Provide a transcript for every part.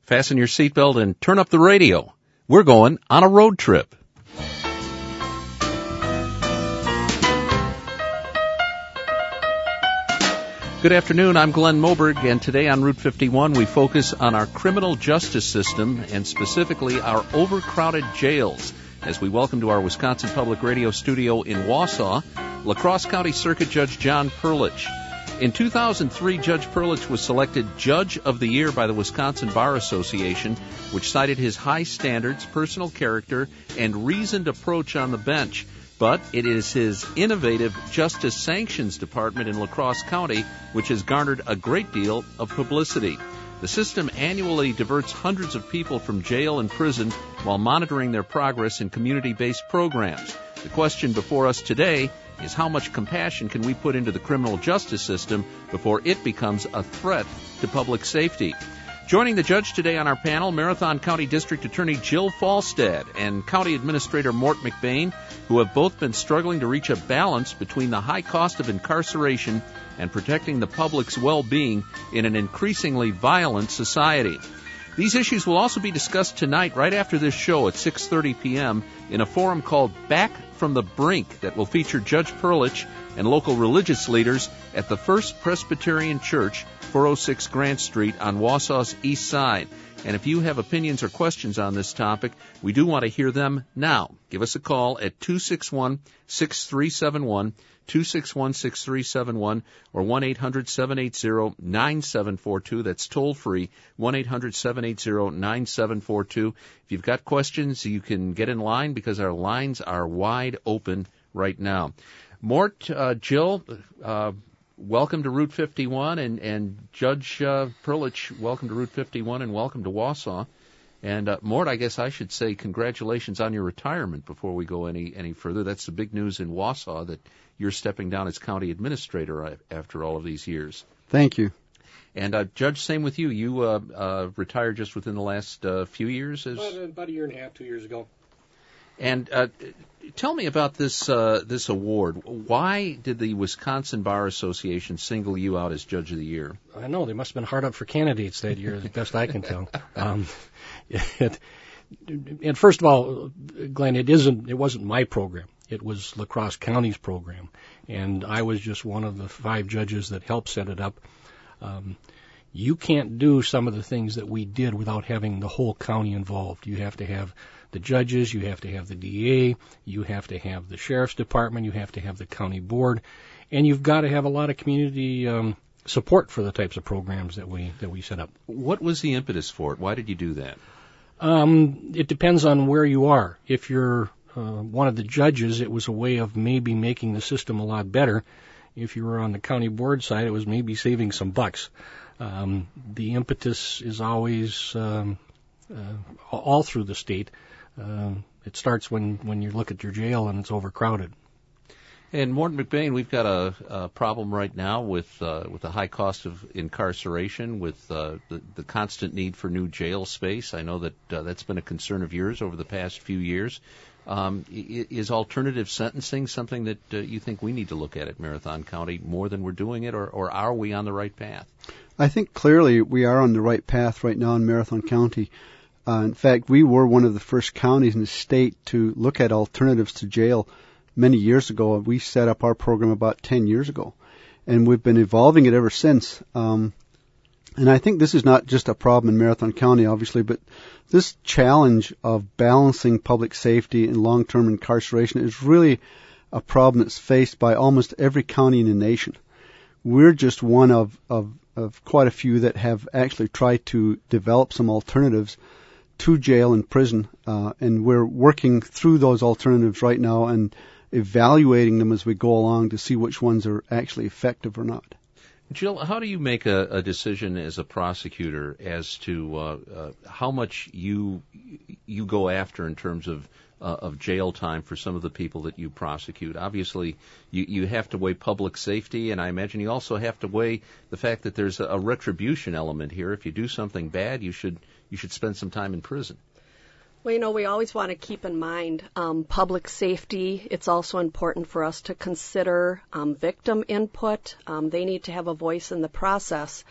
Fasten your seatbelt and turn up the radio. We're going on a road trip. Good afternoon, I'm Glenn Moberg, and today on Route 51 we focus on our criminal justice system and specifically our overcrowded jails as we welcome to our Wisconsin Public Radio studio in Wausau, La Crosse County Circuit Judge John Perlich. In 2003, Judge Perlich was selected Judge of the Year by the Wisconsin Bar Association, which cited his high standards, personal character, and reasoned approach on the bench. But it is his innovative Justice Sanctions Department in La Crosse County which has garnered a great deal of publicity. The system annually diverts hundreds of people from jail and prison while monitoring their progress in community-based programs. The question before us today is how much compassion can we put into the criminal justice system before it becomes a threat to public safety? Joining the judge today on our panel, Marathon County District Attorney Jill Falstad and County Administrator Mort McBain, who have both been struggling to reach a balance between the high cost of incarceration and protecting the public's well-being in an increasingly violent society. These issues will also be discussed tonight right after this show at 6:30 p.m. in a forum called Back from the Brink that will feature Judge Perlich and local religious leaders at the First Presbyterian Church, 406 Grant Street on Wausau's east side. And if you have opinions or questions on this topic, we do want to hear them now. Give us a call at 261-6371, 261-6371, or 1-800-780-9742. That's toll free, 1-800-780-9742. If you've got questions, you can get in line because our lines are wide open right now. Mort, Jill, welcome to Route 51, and Judge Perlich, welcome to Route 51 and welcome to Wausau. And Mort, I guess I should say congratulations on your retirement before we go any further. That's the big news in Wausau, that you're stepping down as county administrator after all of these years. Thank you. And Judge, same with you. You retired just within the last few years? About a year and a half, 2 years ago. And tell me about this award. Why did the Wisconsin Bar Association single you out as Judge of the Year? I know, they must have been hard up for candidates that year, as best I can tell. And first of all, Glenn, it wasn't my program. It was La Crosse County's program, and I was just one of the 5 judges that helped set it up. You can't do some of the things that we did without having the whole county involved. You have to have the judges, you have to have the DA, you have to have the sheriff's department, you have to have the county board, and you've got to have a lot of community support for the types of programs that we set up. What was the impetus for it? Why did you do that? It depends on where you are. If you're one of the judges, it was a way of maybe making the system a lot better. If you were on the county board side, it was maybe saving some bucks. The impetus is always all through the state. It starts when you look at your jail and it's overcrowded. And Mort McBain, we've got a problem right now with the high cost of incarceration, with the constant need for new jail space. I know that that's been a concern of yours over the past few years. Is alternative sentencing something that you think we need to look at Marathon County more than we're doing it, or are we on the right path? I think clearly we are on the right path right now in Marathon County. In fact, we were one of the first counties in the state to look at alternatives to jail many years ago. We set up our program about 10 years ago, and we've been evolving it ever since. And I think this is not just a problem in Marathon County, obviously, but this challenge of balancing public safety and long-term incarceration is really a problem that's faced by almost every county in the nation. We're just one of quite a few that have actually tried to develop some alternatives to jail and prison, and we're working through those alternatives right now and evaluating them as we go along to see which ones are actually effective or not. Jill, how do you make a decision as a prosecutor as to how much you go after in terms of jail time for some of the people that you prosecute? Obviously, you have to weigh public safety, and I imagine you also have to weigh the fact that there's a retribution element here. If you do something bad, you should spend some time in prison. Well, we always want to keep in mind public safety. It's also important for us to consider victim input. They need to have a voice in the process.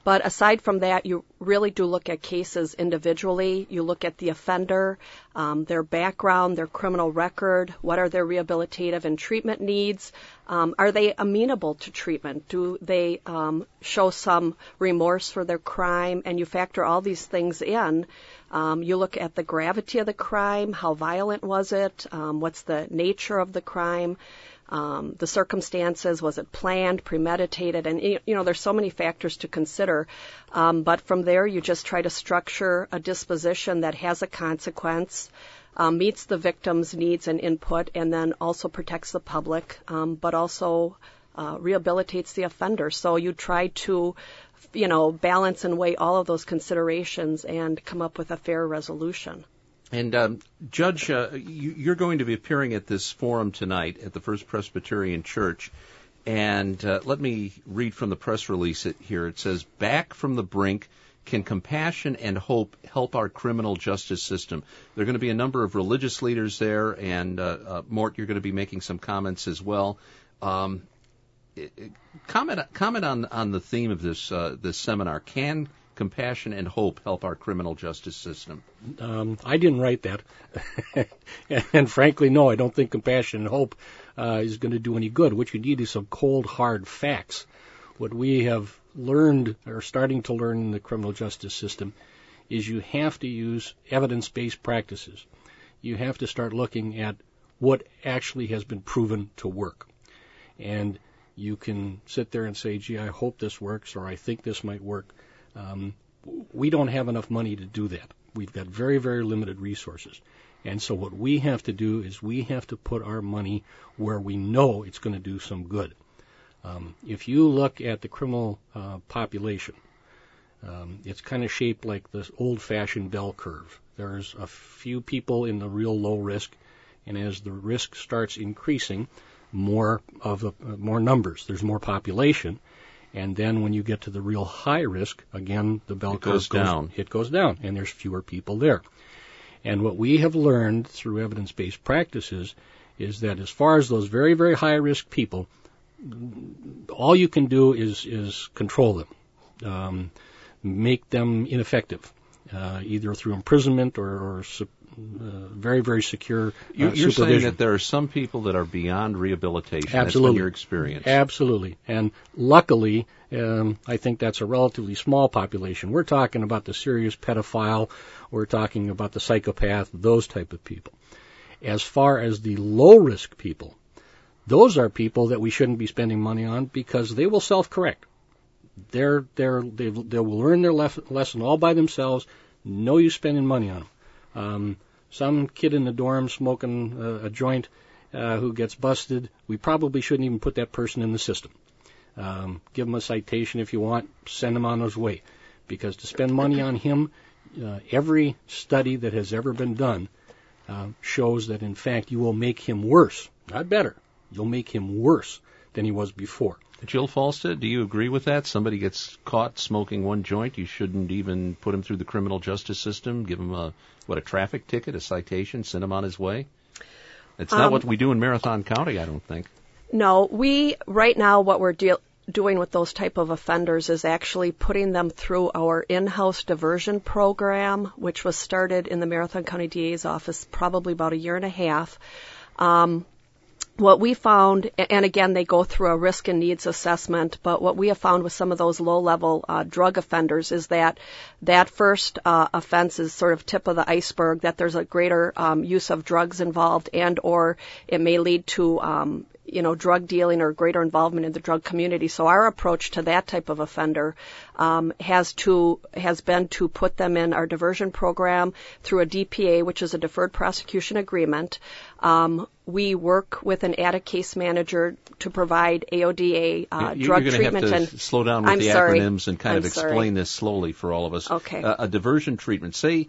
But aside from that, you really do look at cases individually. You look at the offender, their background, their criminal record, what are their rehabilitative and treatment needs, are they amenable to treatment, do they show some remorse for their crime, and you factor all these things in. You look at the gravity of the crime, how violent was it, what's the nature of the crime, the circumstances, was it planned, premeditated, and there's so many factors to consider. But from there, you just try to structure a disposition that has a consequence, meets the victim's needs and input, and then also protects the public, but also rehabilitates the offender. So you try to, balance and weigh all of those considerations and come up with a fair resolution. And Judge, you're going to be appearing at this forum tonight at the First Presbyterian Church. And let me read from the press release here. It says, "Back from the brink, can compassion and hope help our criminal justice system?" There are going to be a number of religious leaders there, and Mort, you're going to be making some comments as well. Comment on the theme of this seminar. Can compassion and hope help our criminal justice system? I didn't write that. And frankly, no, I don't think compassion and hope is going to do any good. What you need is some cold, hard facts. What we have learned, or starting to learn in the criminal justice system, is you have to use evidence-based practices. You have to start looking at what actually has been proven to work. And you can sit there and say, gee, I hope this works, or I think this might work. We don't have enough money to do that. We've got very, very limited resources. And so what we have to do is we have to put our money where we know it's going to do some good. If you look at the criminal population, it's kind of shaped like this old-fashioned bell curve. There's a few people in the real low risk, and as the risk starts increasing, more numbers. There's more population. And then when you get to the real high risk, again, the bell curve goes down. It goes down, and there's fewer people there. And what we have learned through evidence-based practices is that as far as those very, very high-risk people, all you can do is control them, make them ineffective, either through imprisonment or very, very secure You're supervision. saying that there are some people that are beyond rehabilitation. Absolutely. That's been your experience. Absolutely. And luckily, I think that's a relatively small population. We're talking about the serious pedophile. We're talking about the psychopath, those type of people. As far as the low-risk people, those are people that we shouldn't be spending money on because they will self-correct. They will learn their lesson all by themselves. No use spending money on them. Some kid in the dorm smoking a joint who gets busted, we probably shouldn't even put that person in the system. Give him a citation if you want, send him on his way. Because to spend money on him, every study that has ever been done shows that, in fact, you will make him worse, not better. You'll make him worse than he was before. Jill Falstad, do you agree with that? Somebody gets caught smoking one joint, you shouldn't even put him through the criminal justice system, give him a traffic ticket, a citation, send him on his way? It's not what we do in Marathon County, I don't think. No, right now what we're doing with those type of offenders is actually putting them through our in-house diversion program, which was started in the Marathon County DA's office probably about a year and a half. What we found, and again, they go through a risk and needs assessment, but what we have found with some of those low-level drug offenders is that first offense is sort of tip of the iceberg, that there's a greater use of drugs involved, and or it may lead to drug dealing or greater involvement in the drug community. So our approach to that type of offender has been to put them in our diversion program through a DPA, which is a deferred prosecution agreement. We work with an addict case manager to provide AODA drug treatment. You're going to have to slow down with acronyms and kind of explain this slowly for all of us. Okay. A diversion treatment. Say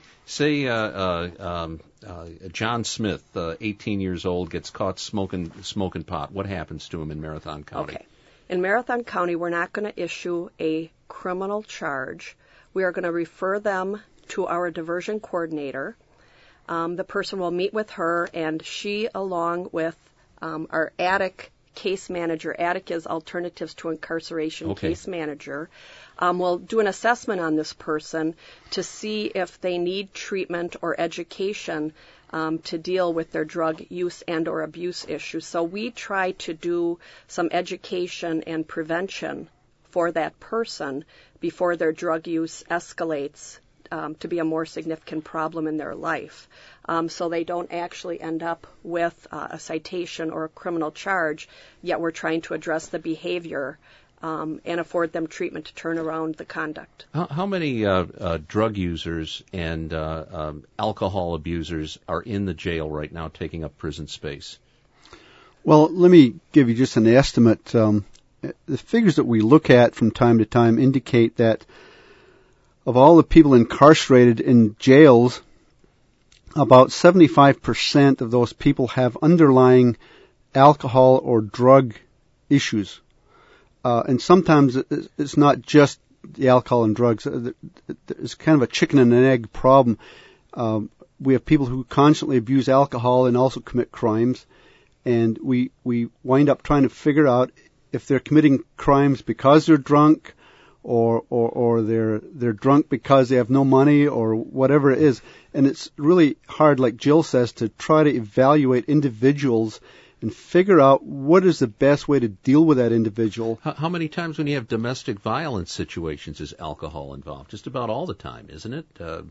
John Smith, 18 years old, gets caught smoking pot. What happens to him in Marathon County? Okay. In Marathon County, we're not going to issue a criminal charge. We are going to refer them to our diversion coordinator. The person will meet with her, and she, along with our addict case manager, Attica's Alternatives to Incarceration case manager, will do an assessment on this person to see if they need treatment or education to deal with their drug use and or abuse issues. So we try to do some education and prevention for that person before their drug use escalates to be a more significant problem in their life. So they don't actually end up with a citation or a criminal charge, yet we're trying to address the behavior and afford them treatment to turn around the conduct. How many drug users and alcohol abusers are in the jail right now taking up prison space? Well, let me give you just an estimate. The figures that we look at from time to time indicate that of all the people incarcerated in jails, about 75% of those people have underlying alcohol or drug issues. And sometimes it's not just the alcohol and drugs. It's kind of a chicken and an egg problem. We have people who constantly abuse alcohol and also commit crimes. And we wind up trying to figure out if they're committing crimes because they're drunk or they're drunk because they have no money or whatever it is. And it's really hard, like Jill says, to try to evaluate individuals and figure out what is the best way to deal with that individual. How many times when you have domestic violence situations is alcohol involved? Just about all the time, isn't it? A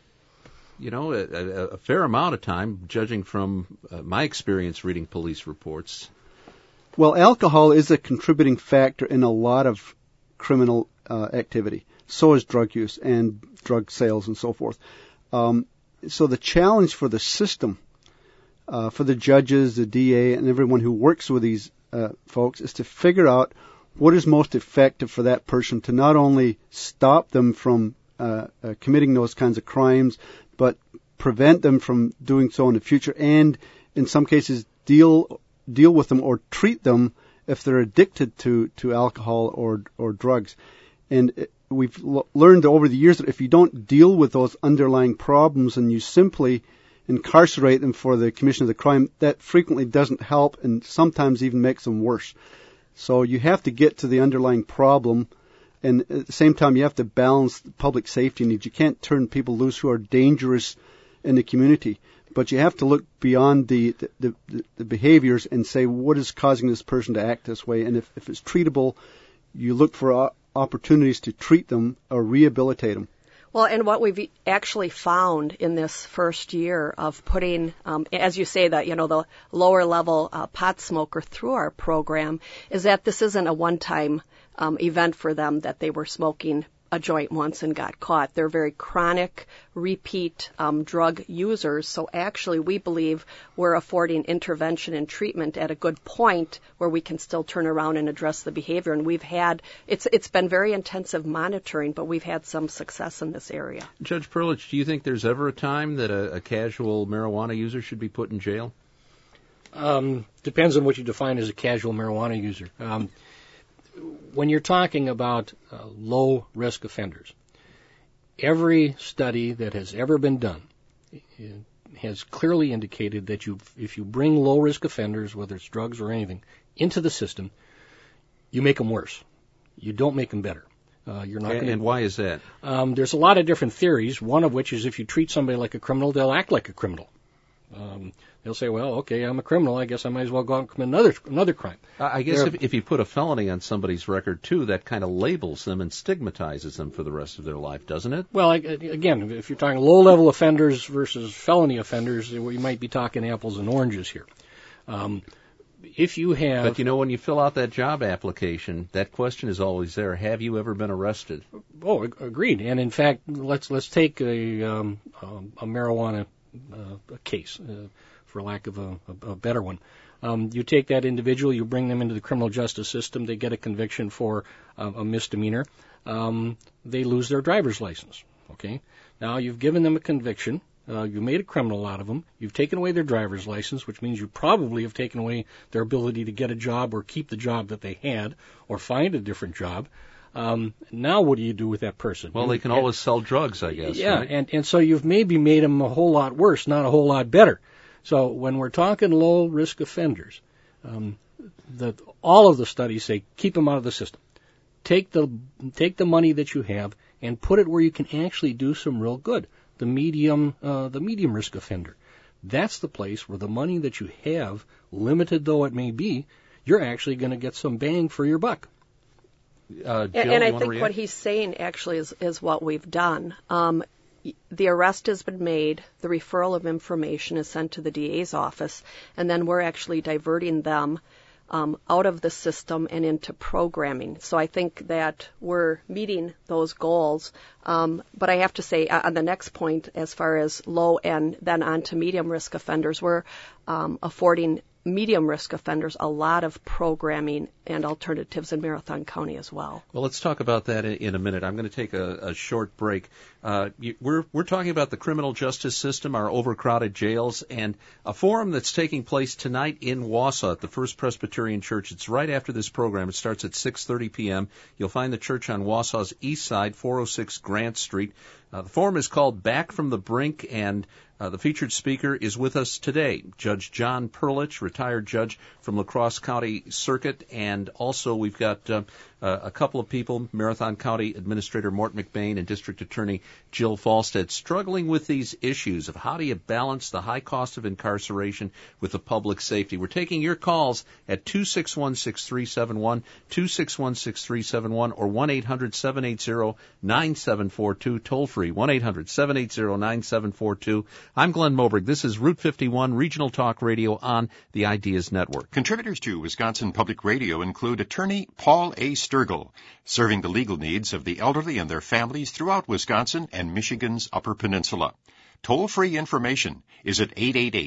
fair amount of time, judging from my experience reading police reports. Well, alcohol is a contributing factor in a lot of criminal activity. So is drug use and drug sales and so forth. So the challenge for the system, for the judges, the DA, and everyone who works with these folks is to figure out what is most effective for that person to not only stop them from committing those kinds of crimes, but prevent them from doing so in the future, and in some cases deal with them or treat them if they're addicted to alcohol or drugs. And we've learned over the years that if you don't deal with those underlying problems and you simply incarcerate them for the commission of the crime, that frequently doesn't help and sometimes even makes them worse. So you have to get to the underlying problem, and at the same time you have to balance public safety needs. You can't turn people loose who are dangerous in the community, but you have to look beyond the behaviors and say what is causing this person to act this way, and if it's treatable, you look for opportunities to treat them or rehabilitate them. Well, and what we've actually found in this first year of putting, as you say, the lower level pot smoker through our program is that this isn't a one-time event for them that they were smoking a joint once and got caught. They're very chronic, repeat drug users. So actually, we believe we're affording intervention and treatment at a good point where we can still turn around and address the behavior. And we've had, it's been very intensive monitoring, but we've had some success in this area. Judge Perlich, do you think there's ever a time that a casual marijuana user should be put in jail? Depends on what you define as a casual marijuana user. When you're talking about low-risk offenders, every study that has ever been done has clearly indicated that if you bring low-risk offenders, whether it's drugs or anything, into the system, you make them worse. You don't make them better. And why is that? There's a lot of different theories, one of which is if you treat somebody like a criminal, they'll act like a criminal. They'll say, well, okay, I'm a criminal. I guess I might as well go out and commit another crime. I guess if you put a felony on somebody's record, too, that kind of labels them and stigmatizes them for the rest of their life, doesn't it? Well, again, if you're talking low-level offenders versus felony offenders, we might be talking apples and oranges here. If you have... But, when you fill out that job application, that question is always there. Have you ever been arrested? Oh, agreed. And, in fact, let's take a marijuana case, for lack of a better one. You take that individual, you bring them into the criminal justice system, they get a conviction for a misdemeanor, they lose their driver's license. Okay? Now, you've given them a conviction, you made a criminal out of them, you've taken away their driver's license, which means you probably have taken away their ability to get a job or keep the job that they had or find a different job. Now what do you do with that person? Well, they can always sell drugs, I guess. Yeah, right? and so you've maybe made them a whole lot worse, not a whole lot better. So when we're talking low-risk offenders, all of the studies say keep them out of the system. Take the money that you have and put it where you can actually do some real good. The medium risk offender. That's the place where the money that you have, limited though it may be, you're actually going to get some bang for your buck. Jill, and I think what he's saying actually is what we've done. The arrest has been made, the referral of information is sent to the DA's office, and then we're actually diverting them out of the system and into programming. So I think that we're meeting those goals. But I have to say, on the next point, as far as low and then on to medium risk offenders, we're affording medium risk offenders a lot of programming and alternatives in Marathon County as well. Well, let's talk about that in a minute. I'm going to take a short break. We're talking about the criminal justice system, our overcrowded jails, and a forum that's taking place tonight in Wausau at the First Presbyterian Church. It's right after this program. It starts at 6:30 p.m. You'll find the church on Wausau's east side, 406 Grant Street. The forum is called Back from the Brink, and the featured speaker is with us today, Judge John Perlich, retired judge from La Crosse County Circuit, and also we've got a couple of people, Marathon County Administrator Mort McBain and District Attorney Jill Falstad, struggling with these issues of how do you balance the high cost of incarceration with the public safety. We're taking your calls at 261-6371, 261-6371, or 1-800-780-9742, toll free, 1-800-780-9742. I'm Glenn Moberg. This is Route 51 Regional Talk Radio on the Ideas Network. Contributors to Wisconsin Public Radio include attorney Paul A. Sturgill, serving the legal needs of the elderly and their families throughout Wisconsin and Michigan's Upper Peninsula. Toll-free information is at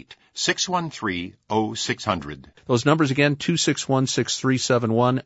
888-613-0600. Those numbers again, 261-6371,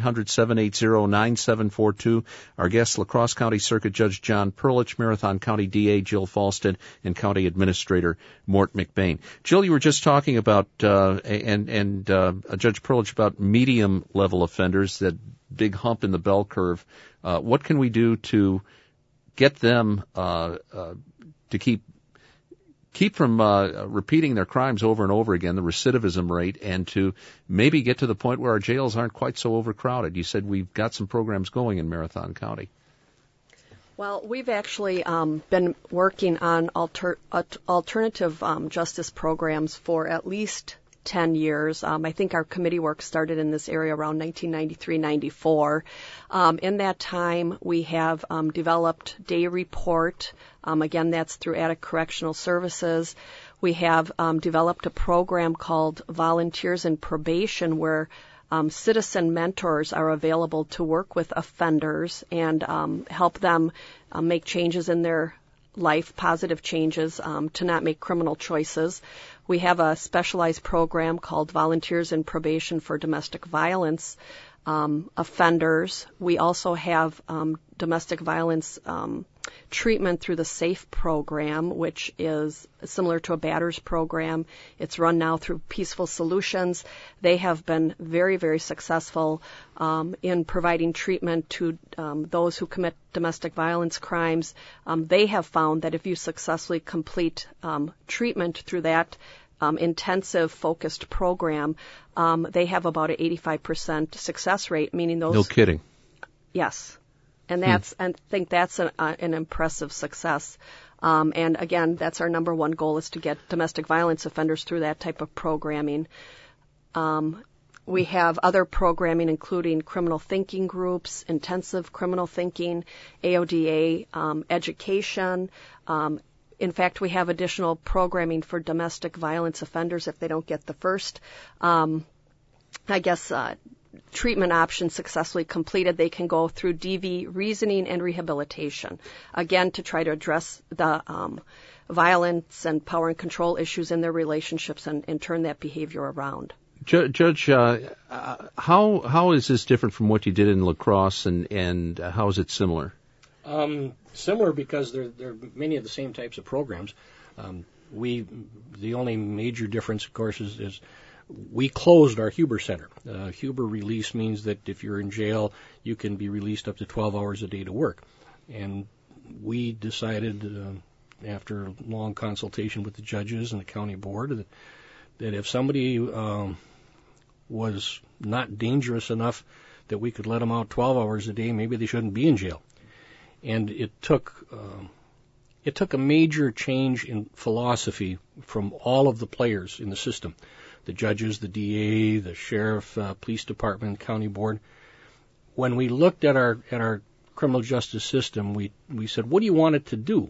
1-800-780-9742. Our guests, La Crosse County Circuit Judge John Perlich, Marathon County DA Jill Falstad, and County Administrator Mort McBain. Jill, you were just talking about, Judge Perlich, about medium-level offenders, that big hump in the bell curve. What can we do to get them to keep from repeating their crimes over and over again, the recidivism rate, and to maybe get to the point where our jails aren't quite so overcrowded? You said we've got some programs going in Marathon County. Well, we've actually been working on alternative justice programs for at least 10 years. I think our committee work started in this area around 1993-94. In that time, we have developed Day Report. Again, that's through Attic Correctional Services. We have developed a program called Volunteers in Probation, where citizen mentors are available to work with offenders and help them make changes in their life, positive changes, to not make criminal choices. We have a specialized program called Volunteers in Probation for Domestic Violence offenders. We also have domestic violence treatment through the SAFE program, which is similar to a batter's program. It's run now through Peaceful Solutions. They have been very, very successful in providing treatment to those who commit domestic violence crimes. They have found that if you successfully complete treatment through that intensive focused program, they have about an 85% success rate, meaning those... No kidding. Yes. And that's, I think that's an impressive success. And again, that's our number one goal, is to get domestic violence offenders through that type of programming. We have other programming, including criminal thinking groups, intensive criminal thinking, AODA, education. In fact, we have additional programming for domestic violence offenders if they don't get the first, treatment options successfully completed. They can go through DV reasoning and rehabilitation, again, to try to address the violence and power and control issues in their relationships and turn that behavior around. Judge, how is this different from what you did in La Crosse, and how is it similar? Similar because they're many of the same types of programs. The only major difference, of course, is we closed our Huber Center. Huber release means that if you're in jail, you can be released up to 12 hours a day to work. And we decided, after long consultation with the judges and the county board, that if somebody was not dangerous enough that we could let them out 12 hours a day. Maybe they shouldn't be in jail. And it took a major change in philosophy from all of the players in the system, the judges, the DA, the sheriff, police department, county board. When we looked at our criminal justice system, we said, what do you want it to do?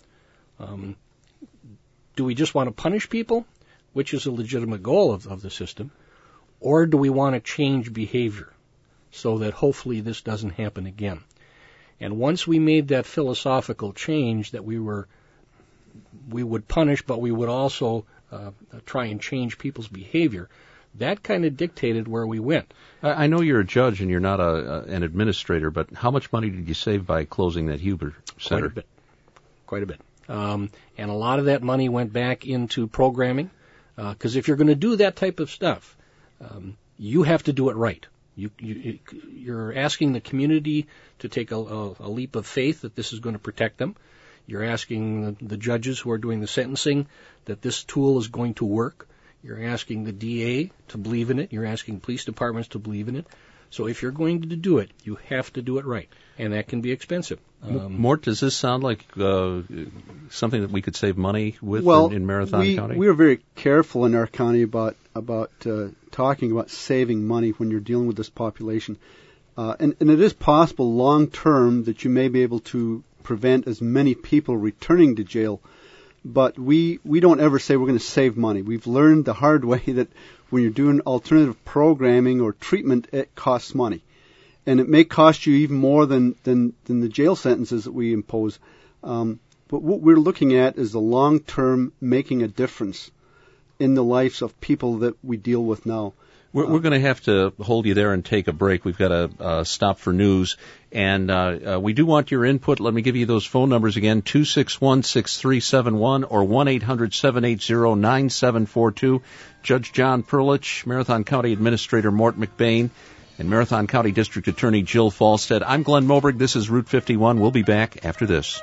Do we just want to punish people, which is a legitimate goal of the system, or do we want to change behavior so that hopefully this doesn't happen again? And once we made that philosophical change that we would punish, but we would also try and change people's behavior, that kind of dictated where we went. I know you're a judge and you're not an administrator, but how much money did you save by closing that Huber Center? Quite a bit. And a lot of that money went back into programming, because if you're going to do that type of stuff, you have to do it right. You're asking the community to take a leap of faith that this is going to protect them. You're asking the judges who are doing the sentencing that this tool is going to work. You're asking the DA to believe in it. You're asking police departments to believe in it. So if you're going to do it, you have to do it right, and that can be expensive. Mort, does this sound like something that we could save money with in Marathon County? We are very careful in our county about talking about saving money when you're dealing with this population. And it is possible long term that you may be able to prevent as many people returning to jail. But we don't ever say we're going to save money. We've learned the hard way that when you're doing alternative programming or treatment, it costs money. And it may cost you even more than the jail sentences that we impose. But what we're looking at is the long term making a difference in the lives of people that we deal with now. We're going to have to hold you there and take a break. We've got to stop for news. And we do want your input. Let me give you those phone numbers again, 261-6371 or 1-800-780-9742. Judge John Perlich, Marathon County Administrator Mort McBain, and Marathon County District Attorney Jill Falstad. I'm Glenn Moberg. This is Route 51. We'll be back after this.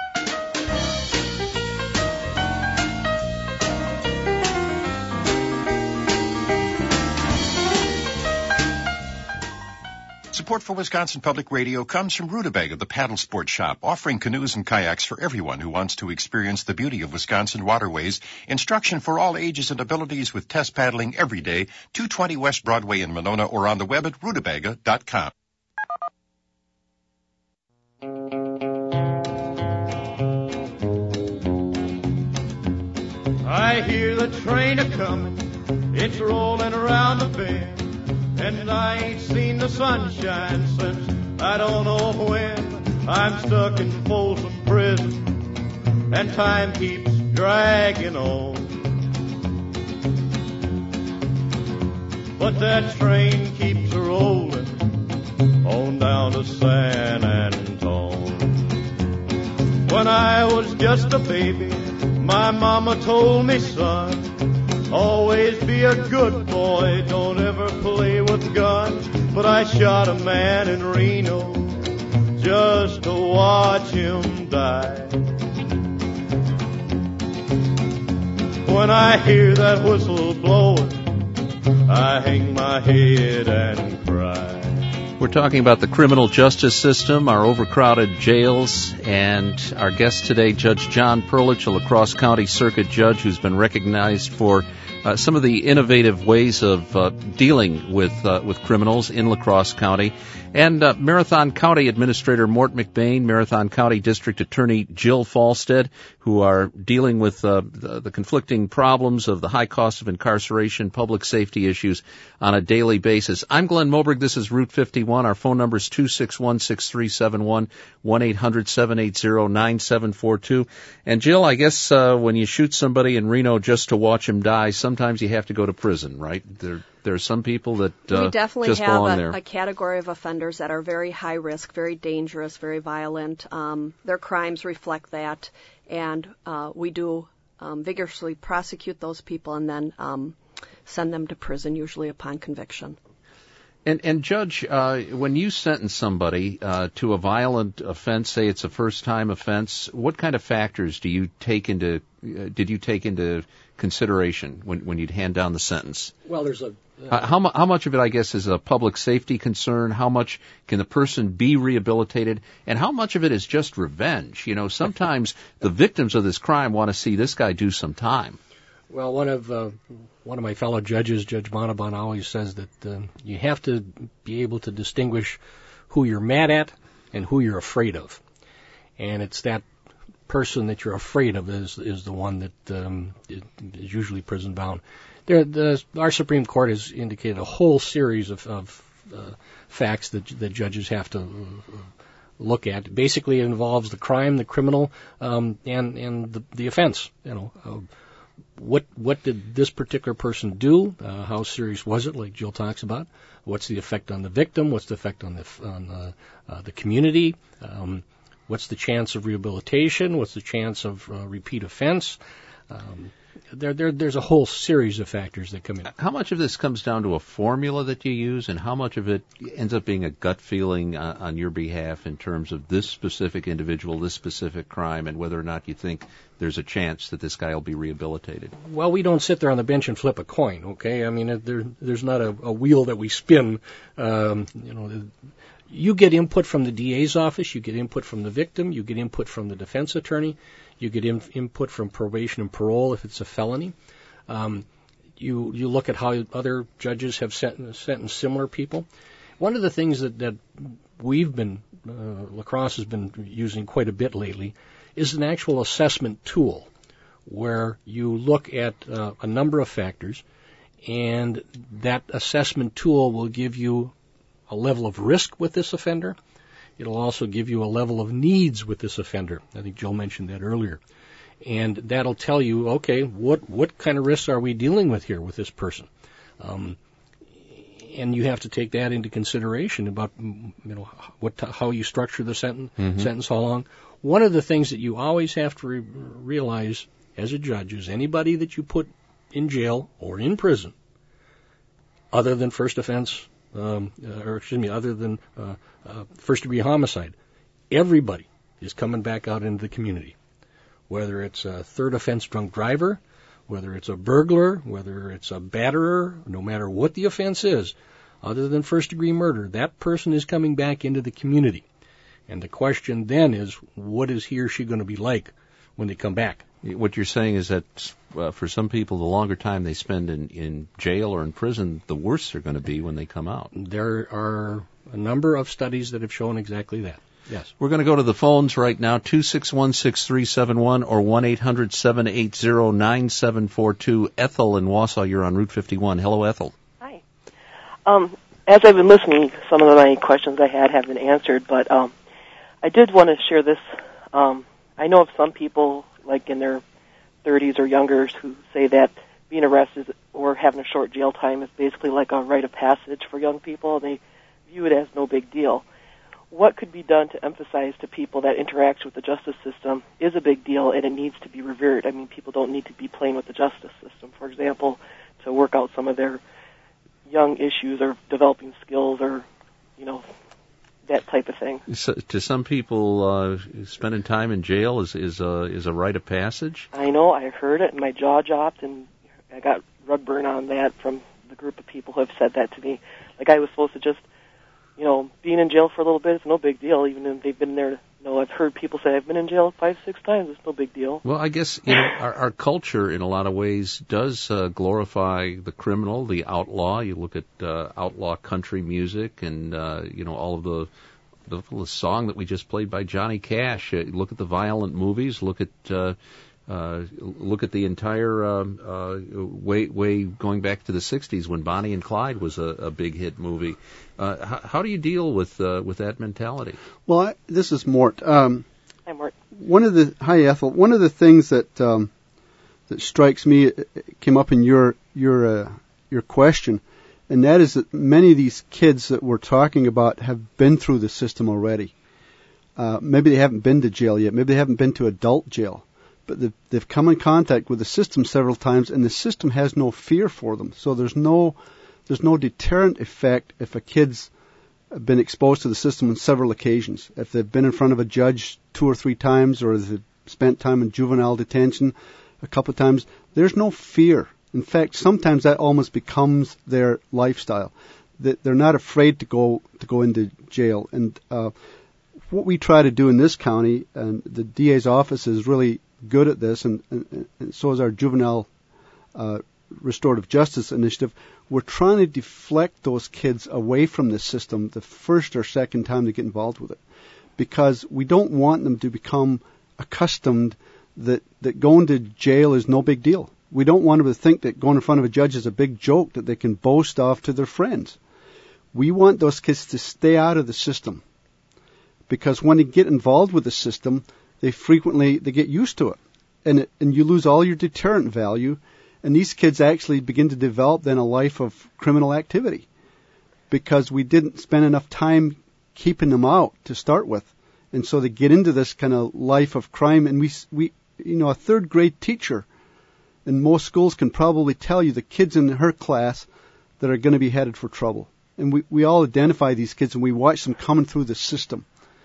Support for Wisconsin Public Radio comes from Rutabaga, the paddle sports shop, offering canoes and kayaks for everyone who wants to experience the beauty of Wisconsin waterways. Instruction for all ages and abilities with test paddling every day, 220 West Broadway in Monona, or on the web at rutabaga.com. I hear the train a-comin', it's rolling around the bend. And I ain't seen the sunshine since I don't know when. I'm stuck in Folsom Prison, and time keeps dragging on. But that train keeps rolling on down to San Antone. When I was just a baby, my mama told me, son, always be a good boy, don't ever play with guns. But I shot a man in Reno just to watch him die. When I hear that whistle blowing, I hang my head and cry. We're talking about the criminal justice system, our overcrowded jails, and our guest today, Judge John Perlich, a La Crosse County Circuit Judge who's been recognized for some of the innovative ways of dealing with criminals in La Crosse County, and Marathon County Administrator Mort McBain, Marathon County District Attorney Jill Falstad, who are dealing with the conflicting problems of the high cost of incarceration, public safety issues on a daily basis. I'm Glenn Moberg. This is Route 51. Our phone number is 261-6371, 1-800-780-9742. And Jill, I guess when you shoot somebody in Reno just to watch him die, sometimes you have to go to prison, right? There are some people that we definitely just belong there. have a category of offenders that are very high risk, very dangerous, very violent. Their crimes reflect that, and we do vigorously prosecute those people and then send them to prison, usually upon conviction. And Judge, when you sentence somebody to a violent offense, say it's a first-time offense, what kind of factors did you take into consideration when you'd hand down the sentence? Well, there's a how much of it, I guess, is a public safety concern? How much can the person be rehabilitated? And how much of it is just revenge? You know, sometimes the victims of this crime want to see this guy do some time. Well, one of my fellow judges, Judge Bonabon, always says that you have to be able to distinguish who you're mad at and who you're afraid of, and it's that person that you're afraid of is the one that is usually prison bound. Our Supreme Court has indicated a whole series of facts that judges have to look at. Basically, it involves the crime, the criminal, and the offense. You know, what did this particular person do? How serious was it? Like Jill talks about. What's the effect on the victim? What's the effect on the community? What's the chance of rehabilitation? What's the chance of repeat offense? There's a whole series of factors that come in. How much of this comes down to a formula that you use, and how much of it ends up being a gut feeling on your behalf in terms of this specific individual, this specific crime, and whether or not you think there's a chance that this guy will be rehabilitated? Well, we don't sit there on the bench and flip a coin, okay? I mean, there's not a wheel that we spin. You get input from the DA's office, you get input from the victim, you get input from the defense attorney, you get input from probation and parole if it's a felony. You look at how other judges have sentenced similar people. One of the things that we've been, La Crosse has been using quite a bit lately, is an actual assessment tool where you look at a number of factors, and that assessment tool will give you a level of risk with this offender. It'll also give you a level of needs with this offender. I think Jill mentioned that earlier. And that'll tell you, okay, what kind of risks are we dealing with here with this person? And you have to take that into consideration about, how you structure the sentence, how long. One of the things that you always have to realize as a judge is anybody that you put in jail or in prison, other than first offense, other than first-degree homicide, everybody is coming back out into the community. Whether it's a third offense drunk driver, whether it's a burglar, whether it's a batterer, no matter what the offense is, other than first-degree murder, that person is coming back into the community. And the question then is, what is he or she going to be like when they come back? What you're saying is that for some people, the longer time they spend in jail or in prison, the worse they're going to be when they come out. There are a number of studies that have shown exactly that. Yes. We're going to go to the phones right now, 261-6371 or 1-800-780-9742. Ethel in Wausau, you're on Route 51. Hello, Ethel. Hi. As I've been listening, some of my questions I had have been answered, but I did want to share this. I know of some people, like in their 30s or younger, who say that being arrested or having a short jail time is basically like a rite of passage for young people. They view it as no big deal. What could be done to emphasize to people that interaction with the justice system is a big deal and it needs to be revered? I mean, people don't need to be playing with the justice system, for example, to work out some of their young issues or developing skills or, that type of thing. So, to some people, spending time in jail is a rite of passage? I know. I heard it and my jaw dropped, and I got rug burn on that from the group of people who have said that to me. Like I was supposed to just, being in jail for a little bit is no big deal, even if they've been there. I've heard people say, I've been in jail 5-6 times. It's no big deal. Well, I guess our culture, in a lot of ways, does glorify the criminal, the outlaw. You look at outlaw country music and, all of the song that we just played by Johnny Cash. Look at the violent movies. Look at the entire way going back to the 60s when Bonnie and Clyde was a big hit movie. How do you deal with that mentality? Well, this is Mort. Hi, Mort. Hi, Ethel. One of the things that that strikes me came up in your question, and that is that many of these kids that we're talking about have been through the system already. Maybe they haven't been to jail yet. Maybe they haven't been to adult jail. But they've come in contact with the system several times, and the system has no fear for them. So there's no there's no deterrent effect if a kid's been exposed to the system on several occasions. If they've been in front of a judge 2 or 3 times, or they've spent time in juvenile detention a couple of times, there's no fear. In fact, sometimes that almost becomes their lifestyle. That they're not afraid to go into jail. And what we try to do in this county, and the DA's office is really good at this, and so is our juvenile restorative justice initiative. We're trying to deflect those kids away from the system the first or second time they get involved with it, because we don't want them to become accustomed that going to jail is no big deal. We don't want them to think that going in front of a judge is a big joke that they can boast off to their friends. We want those kids to stay out of the system, because when they get involved with the system, they get used to it, and you lose all your deterrent value, and these kids actually begin to develop then a life of criminal activity, because we didn't spend enough time keeping them out to start with, and so they get into this kind of life of crime. And we a third grade teacher in most schools can probably tell you the kids in her class that are going to be headed for trouble, and we all identify these kids, and we watch them coming through the system.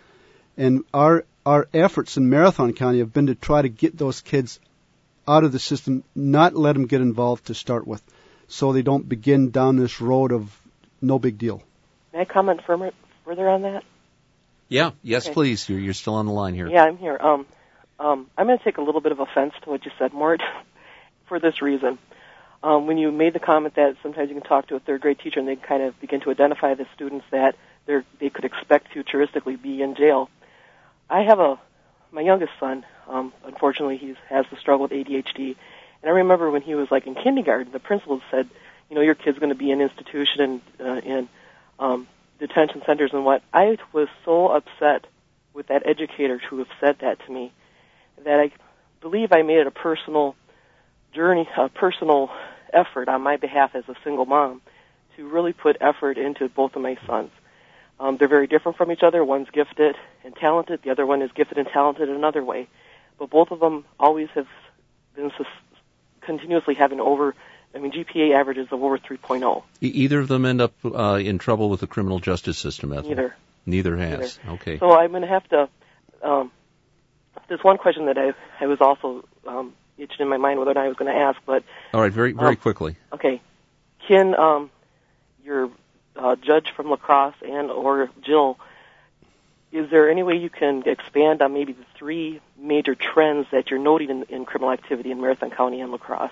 And our efforts in Marathon County have been to try to get those kids out of the system, not let them get involved to start with, so they don't begin down this road of no big deal. May I comment further on that? Yeah, yes, okay. Please. You're still on the line here. Yeah, I'm here. I'm going to take a little bit of offense to what you said, Mort, for this reason. When you made the comment that sometimes you can talk to a third grade teacher and they kind of begin to identify the students that they could expect futuristically be in jail. I have my youngest son, unfortunately, he has the struggle with ADHD. And I remember when he was like in kindergarten, the principal said, your kid's going to be in institution and in detention centers and what. I was so upset with that educator to have said that to me that I believe I made it a personal journey, a personal effort on my behalf as a single mom to really put effort into both of my sons. They're very different from each other. One's gifted and talented. The other one is gifted and talented in another way. But both of them always have been continuously having GPA averages of over 3.0. Either of them end up in trouble with the criminal justice system, Ethel? Neither has. Neither. Okay. So I'm going to have to... there's one question that I was also itching in my mind whether or not I was going to ask, but... All right, very quickly. Okay. Can your judge from La Crosse and or Jill, is there any way you can expand on maybe the 3 major trends that you're noting in criminal activity in Marathon County and La Crosse?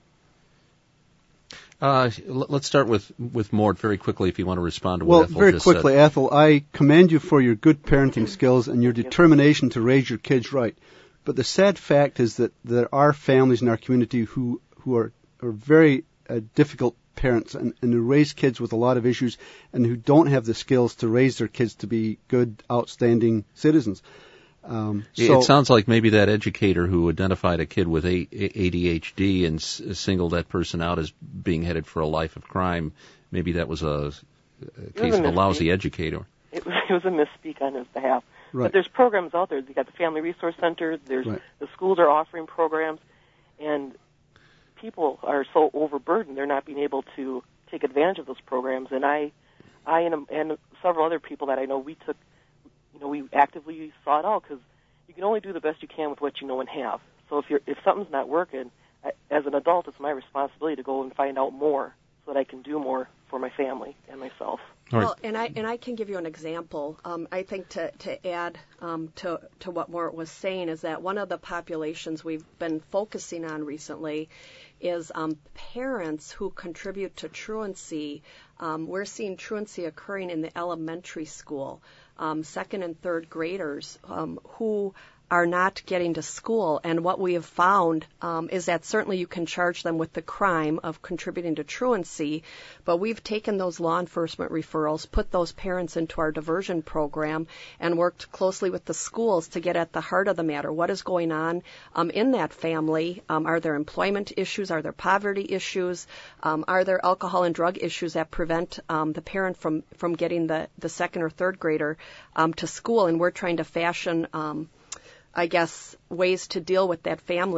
Let's start with Mort very quickly if you want to respond to what Ethel just said. Well, very quickly, Ethel, I commend you for your good parenting skills and your determination to raise your kids right. But the sad fact is that there are families in our community who are very difficult parents and who raise kids with a lot of issues and who don't have the skills to raise their kids to be good, outstanding citizens. It sounds like maybe that educator who identified a kid with ADHD and singled that person out as being headed for a life of crime, maybe that was a case of a lousy educator. It was a misspeak on his behalf. Right. But there's programs out there. You've got the Family Resource Center. The schools are offering programs, and people are so overburdened they're not being able to take advantage of those programs. And I and several other people that I know, we actively sought out because you can only do the best you can with what you know and have. So if something's not working, as an adult, it's my responsibility to go and find out more so that I can do more for my family and myself. Well, and I can give you an example. I think to add to what Mort was saying is that one of the populations we've been focusing on recently is parents who contribute to truancy. We're seeing truancy occurring in the elementary school, second and third graders who are not getting to school. And what we have found is that certainly you can charge them with the crime of contributing to truancy, but we've taken those law enforcement referrals, put those parents into our diversion program, and worked closely with the schools to get at the heart of the matter. What is going on in that family? Are there employment issues? Are there poverty issues? Are there alcohol and drug issues that prevent the parent from getting the second or third grader to school? And we're trying to fashion ways to deal with that family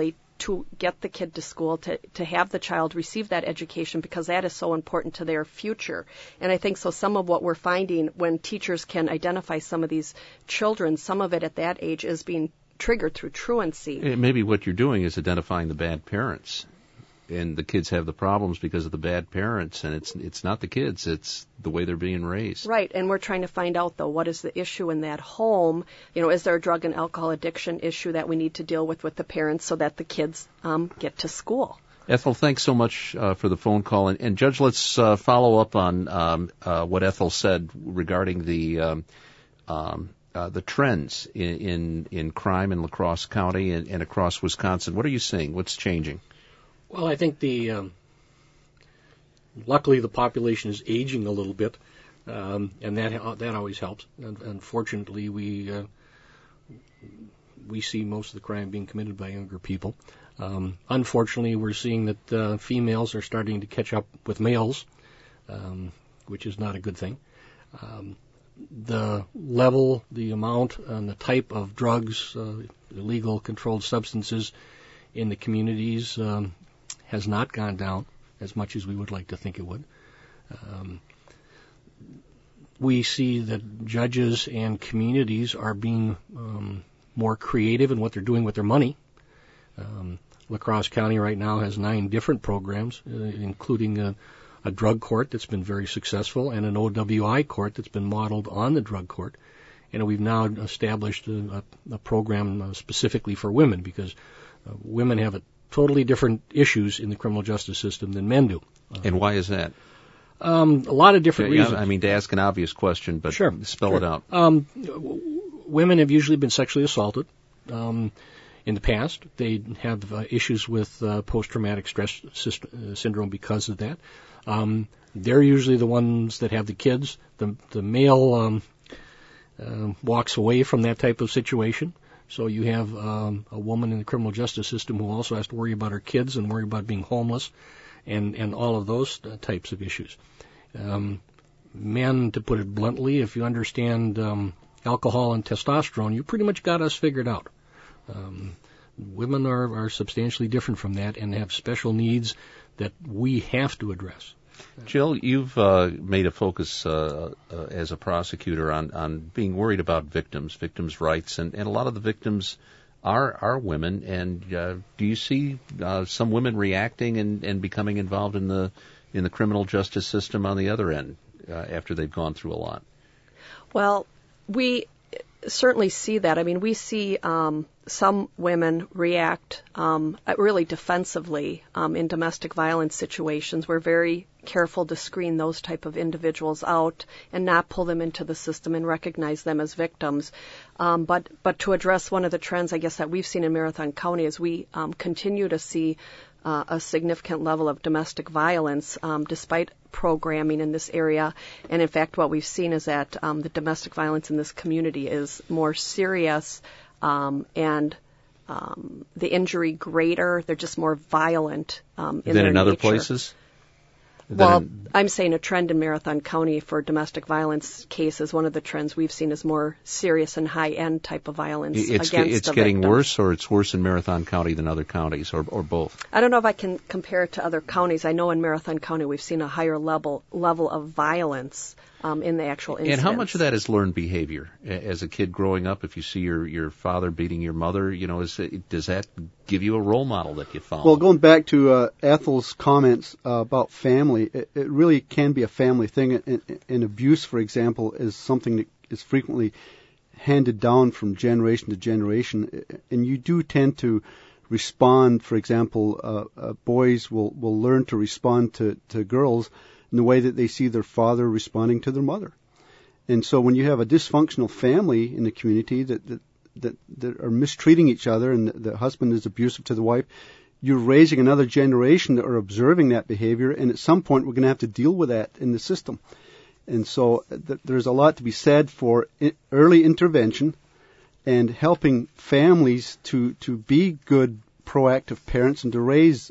to get the kid to school, to have the child receive that education, because that is so important to their future. And I think so some of what we're finding when teachers can identify some of these children, some of it at that age is being triggered through truancy. Maybe what you're doing is identifying the bad parents. And the kids have the problems because of the bad parents, and it's not the kids, it's the way they're being raised. Right, and we're trying to find out, though, what is the issue in that home? Is there a drug and alcohol addiction issue that we need to deal with the parents so that the kids get to school? Ethel, thanks so much for the phone call. And Judge, let's follow up on what Ethel said regarding the trends in crime in La Crosse County and across Wisconsin. What are you seeing? What's changing? Well, I think luckily the population is aging a little bit, and that always helps. And unfortunately, we see most of the crime being committed by younger people. Unfortunately, we're seeing that females are starting to catch up with males, which is not a good thing. The level, the amount, and the type of drugs, illegal controlled substances in the communities has not gone down as much as we would like to think it would. We see that judges and communities are being more creative in what they're doing with their money. La Crosse County right now has 9 different programs, including a drug court that's been very successful and an OWI court that's been modeled on the drug court. And we've now established a program specifically for women, because women have totally different issues in the criminal justice system than men do. And why is that? A lot of different reasons. I mean, to ask an obvious question, but sure, spell it out. Women have usually been sexually assaulted in the past. They have issues with post-traumatic stress syndrome because of that. They're usually the ones that have the kids. The male walks away from that type of situation. So you have a woman in the criminal justice system who also has to worry about her kids and worry about being homeless and all of those types of issues. Men, to put it bluntly, if you understand alcohol and testosterone, you pretty much got us figured out. Women are substantially different from that and have special needs that we have to address. Jill, you've made a focus as a prosecutor on being worried about victims' rights, and a lot of the victims are women. And do you see some women reacting and becoming involved in the criminal justice system on the other end after they've gone through a lot? Well, we certainly see that. I mean, we see some women react really defensively in domestic violence situations. We're very careful to screen those type of individuals out and not pull them into the system and recognize them as victims. But to address one of the trends, I guess, that we've seen in Marathon County is we continue to see a significant level of domestic violence despite programming in this area. And in fact, what we've seen is that the domestic violence in this community is more serious and the injury greater. They're just more violent in their than in other nature. Places? Well, I'm saying a trend in Marathon County for domestic violence cases, one of the trends we've seen is more serious and high-end type of violence against the victims. It's getting worse, or it's worse in Marathon County than other counties, or both? I don't know if I can compare it to other counties. I know in Marathon County we've seen a higher level of violence in the actual incidents. And how much of that is learned behavior? As a kid growing up, if you see your father beating your mother, does that give you a role model that you follow? Well, going back to Ethel's comments about family, it really can be a family thing. And abuse, for example, is something that is frequently handed down from generation to generation. And you do tend to respond. For example, boys will learn to respond to girls in the way that they see their father responding to their mother. And so when you have a dysfunctional family in the community that are mistreating each other, and the husband is abusive to the wife, you're raising another generation that are observing that behavior, and at some point we're going to have to deal with that in the system. And so there's a lot to be said for early intervention and helping families to be good, proactive parents and to raise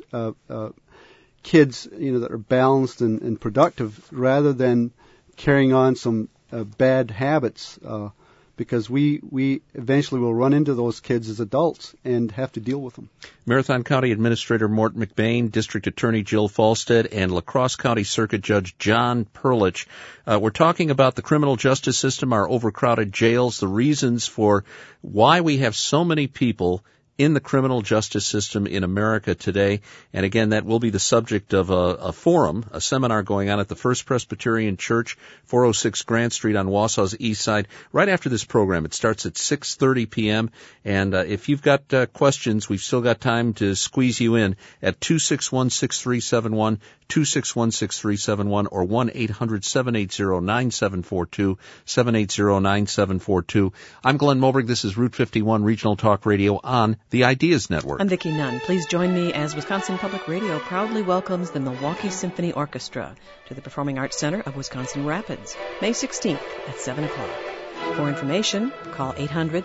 kids, that are balanced and productive, rather than carrying on some bad habits because we eventually will run into those kids as adults and have to deal with them. Marathon County Administrator Mort McBain, District Attorney Jill Falstead, and La Crosse County Circuit Judge John Perlich. We're talking about the criminal justice system, our overcrowded jails, the reasons for why we have so many people in the criminal justice system in America today. And again, that will be the subject of a forum, a seminar going on at the First Presbyterian Church, 406 Grant Street on Wausau's east side, right after this program. It starts at 6:30 p.m. And if you've got questions, we've still got time to squeeze you in at 261-6371, 261-6371, or 1-800-780-9742, 780-9742. I'm Glenn Moberg. This is Route 51 Regional Talk Radio on the Ideas Network. I'm Vicki Nunn. Please join me as Wisconsin Public Radio proudly welcomes the Milwaukee Symphony Orchestra to the Performing Arts Center of Wisconsin Rapids, May 16th at 7 o'clock. For information, call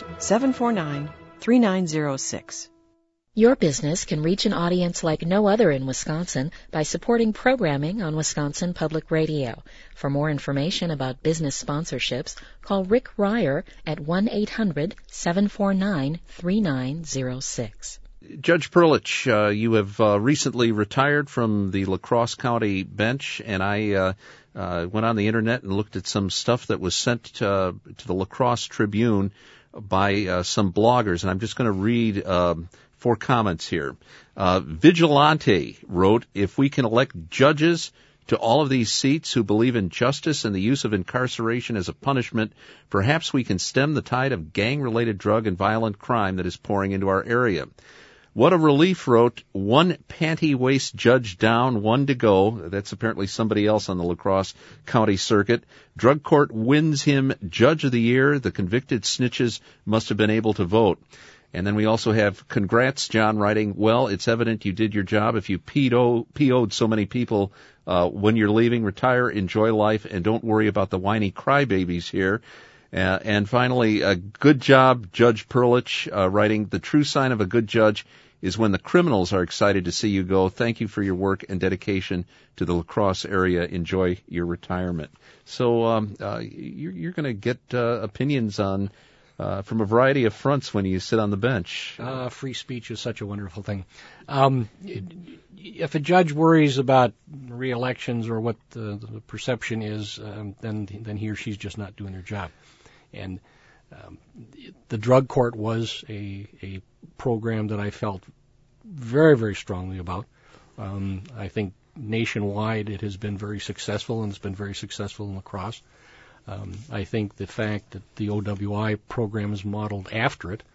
800-749-3906. Your business can reach an audience like no other in Wisconsin by supporting programming on Wisconsin Public Radio. For more information about business sponsorships, call Rick Ryer at 1-800-749-3906. Judge Perlich, you have recently retired from the La Crosse County bench, and I went on the Internet and looked at some stuff that was sent to the La Crosse Tribune by some bloggers, and I'm just going to read 4 comments here. Vigilante wrote, if we can elect judges to all of these seats who believe in justice and the use of incarceration as a punishment, perhaps we can stem the tide of gang-related drug and violent crime that is pouring into our area. What a Relief wrote, 1 panty waist judge down, 1 to go. That's apparently somebody else on the La Crosse County Circuit. Drug court wins him Judge of the Year. The convicted snitches must have been able to vote. And then we also have, congrats, John, writing, well, it's evident you did your job. If you PO'd so many people when you're leaving, retire, enjoy life, and don't worry about the whiny crybabies here. And finally, good job, Judge Perlich, writing, the true sign of a good judge is when the criminals are excited to see you go. Thank you for your work and dedication to the La Crosse area. Enjoy your retirement. So you're going to get opinions on from a variety of fronts when you sit on the bench. Free speech is such a wonderful thing. If a judge worries about re-elections or what the perception is, then he or she's just not doing their job. And the drug court was a program that I felt very, very strongly about. I think nationwide it has been very successful, and it's been very successful in La Crosse. I think the fact that the OWI program is modeled after it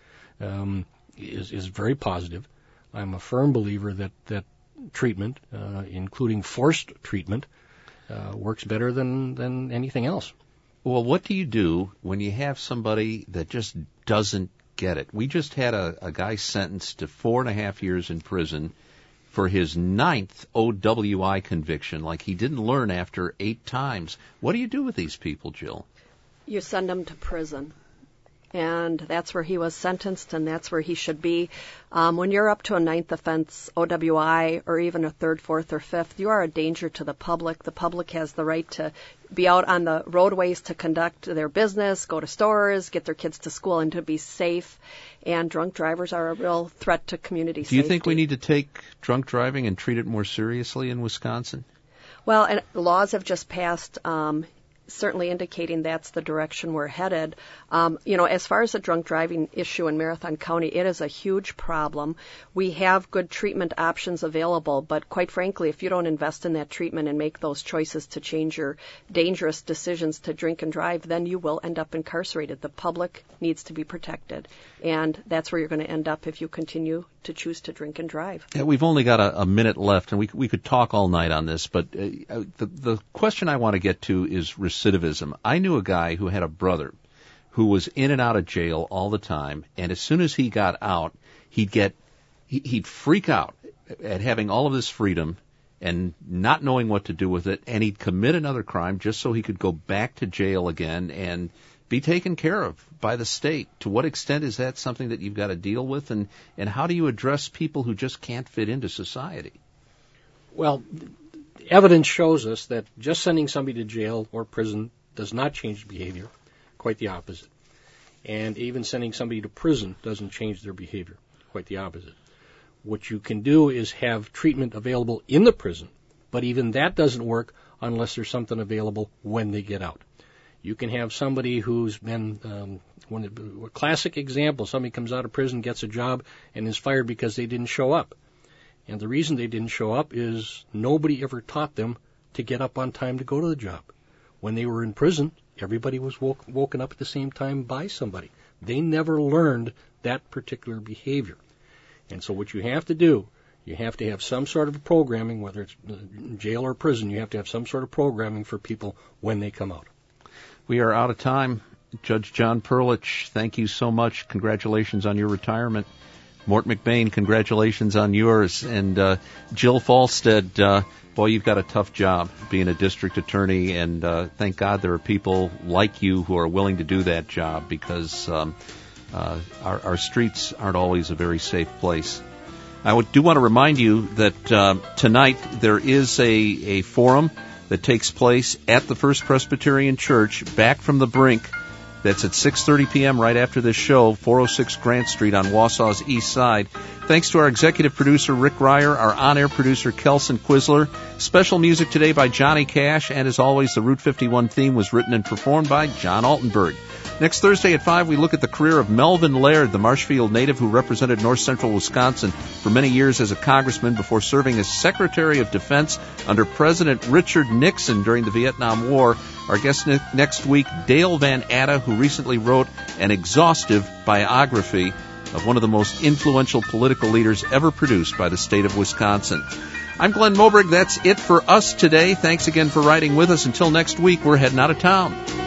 is very positive. I'm a firm believer that treatment, including forced treatment, works better than anything else. Well, what do you do when you have somebody that just doesn't get it? We just had a guy sentenced to 4.5 years in prison for his 9th OWI conviction, like he didn't learn after 8 times. What do you do with these people, Jill? You send them to prison. And that's where he was sentenced, and that's where he should be. When you're up to a 9th offense, OWI, or even a 3rd, 4th, or 5th, you are a danger to the public. The public has the right to be out on the roadways to conduct their business, go to stores, get their kids to school, and to be safe. And drunk drivers are a real threat to community safety. Do you think we need to take drunk driving and treat it more seriously in Wisconsin? Well, and laws have just passed certainly indicating that's the direction we're headed. As far as the drunk driving issue in Marathon County, it is a huge problem. We have good treatment options available, but quite frankly, if you don't invest in that treatment and make those choices to change your dangerous decisions to drink and drive, then you will end up incarcerated. The public needs to be protected, and that's where you're going to end up if you continue to choose to drink and drive. Yeah, we've only got a minute left, and we could talk all night on this, but the question I want to get to is recidivism. I knew a guy who had a brother who was in and out of jail all the time, and as soon as he got out, he'd freak out at having all of this freedom and not knowing what to do with it, and he'd commit another crime just so he could go back to jail again and be taken care of by the state. To what extent is that something that you've got to deal with, and how do you address people who just can't fit into society? Well, evidence shows us that just sending somebody to jail or prison does not change behavior, quite the opposite. And even sending somebody to prison doesn't change their behavior. Quite the opposite. What you can do is have treatment available in the prison, but even that doesn't work unless there's something available when they get out. You can have somebody who's been, a classic example, somebody comes out of prison, gets a job, and is fired because they didn't show up. And the reason they didn't show up is nobody ever taught them to get up on time to go to the job. When they were in prison, everybody was woken up at the same time by somebody. They never learned that particular behavior. And so what you have to do, you have to have some sort of programming, whether it's jail or prison, you have to have some sort of programming for people when they come out. We are out of time. Judge John Perlich, thank you so much. Congratulations on your retirement. Mort McBain, congratulations on yours. And Jill Falstead, boy, you've got a tough job being a district attorney, and thank God there are people like you who are willing to do that job, because our streets aren't always a very safe place. I do want to remind you that tonight there is a forum that takes place at the First Presbyterian Church, Back from the Brink. That's at 6:30 p.m. right after this show, 406 Grant Street on Wausau's east side. Thanks to our executive producer, Rick Ryer, our on-air producer, Kelson Quisler. Special music today by Johnny Cash, and as always, the Route 51 theme was written and performed by John Altenberg. Next Thursday at 5, we look at the career of Melvin Laird, the Marshfield native who represented north central Wisconsin for many years as a congressman before serving as Secretary of Defense under President Richard Nixon during the Vietnam War. Our guest next week, Dale Van Atta, who recently wrote an exhaustive biography of one of the most influential political leaders ever produced by the state of Wisconsin. I'm Glenn Moberg. That's it for us today. Thanks again for riding with us. Until next week, we're heading out of town.